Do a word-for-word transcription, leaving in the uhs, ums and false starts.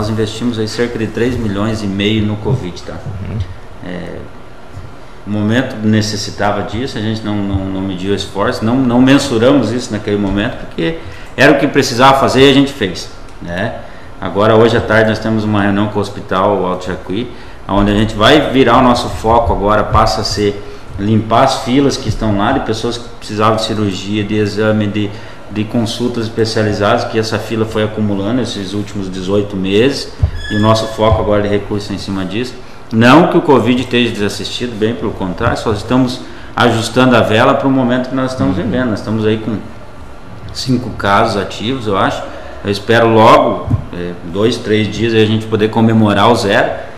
nós investimos aí cerca de três milhões e meio no Covid, tá? Uhum. É, o momento necessitava disso, a gente não, não, não mediu esforço, não, não mensuramos isso naquele momento, porque era o que precisava fazer e a gente fez, né? Agora, hoje à tarde, nós temos uma reunião com o Hospital Alto Jacuí, onde a gente vai virar o nosso foco agora, passa a ser limpar as filas que estão lá de pessoas que precisavam de cirurgia, de exame, de, de consultas especializadas, que essa fila foi acumulando esses últimos dezoito meses, e o nosso foco agora de recurso é em cima disso. Não que o Covid esteja desassistido, bem pelo contrário, só estamos ajustando a vela para o momento que nós estamos vivendo. Nós estamos aí com cinco casos ativos, eu acho. Eu espero logo, é, dois, três dias, a gente poder comemorar o zero.